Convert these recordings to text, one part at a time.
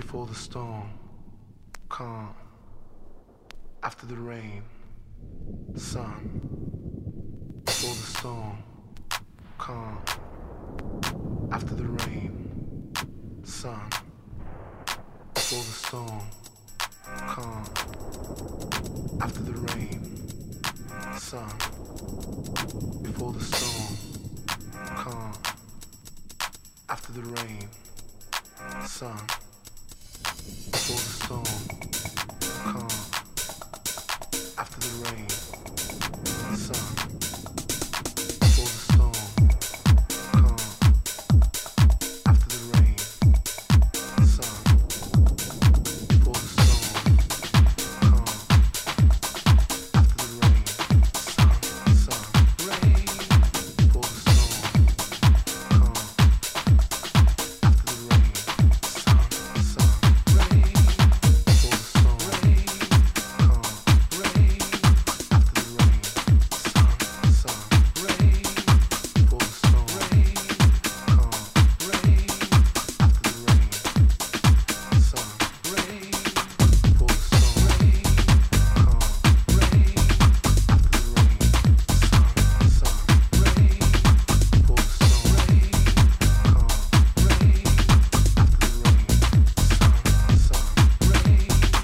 before the storm, calm, after the rain, sun, before the storm, calm, after the rain, sun, before the storm, calm, after the rain, sun, before the storm, calm, after the rain, sun, before the storm, calm, after the rain, sun, before the storm, calm, after the rain, sun, before the storm, calm, after the rain, sun, rain, before the storm, calm, after the rain, sun, rain, before the storm, calm, rain, after the rain, sun, rain, before the storm, calm, rain, after the rain, sun, rain, before the storm, calm, rain, after the rain, sun, rain, before the storm, calm, rain, after the rain, sun, rain,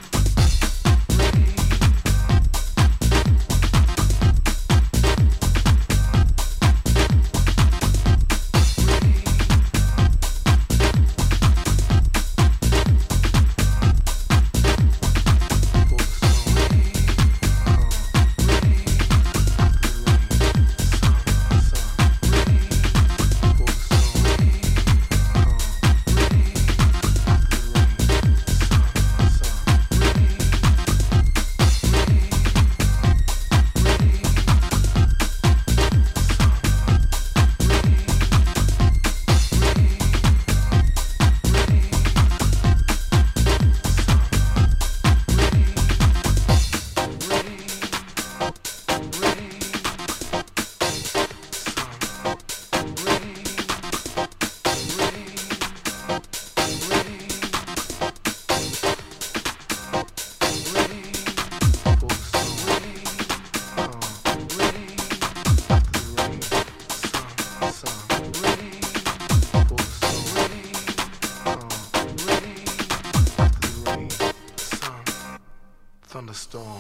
thunderstorm.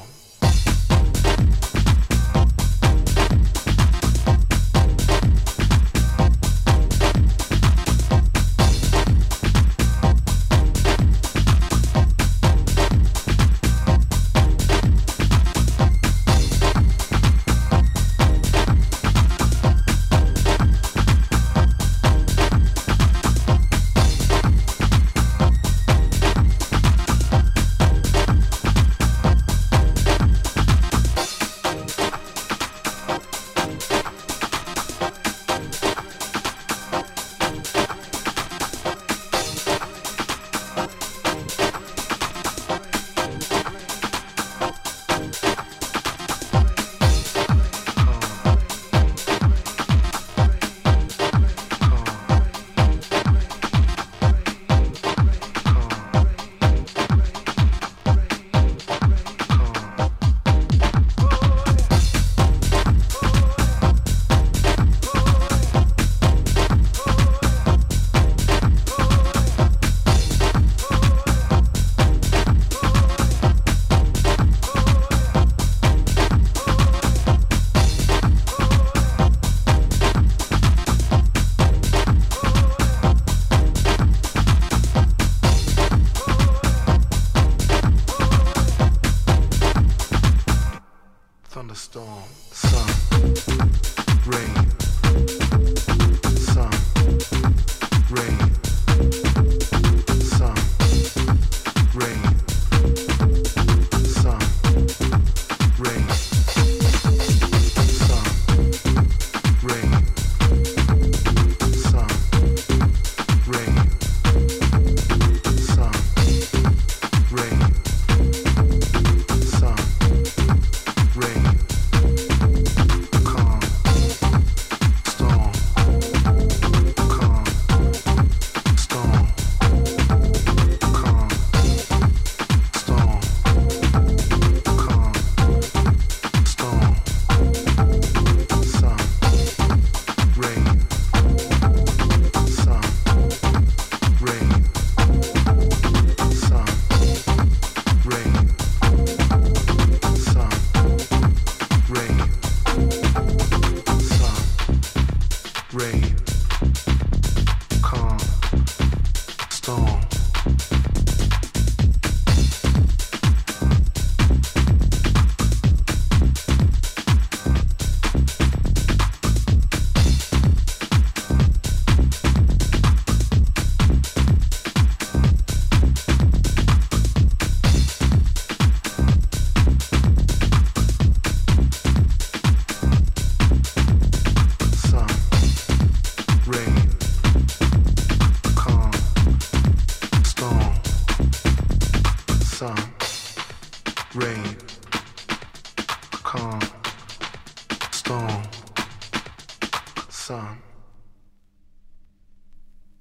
rain, calm, storm, sun.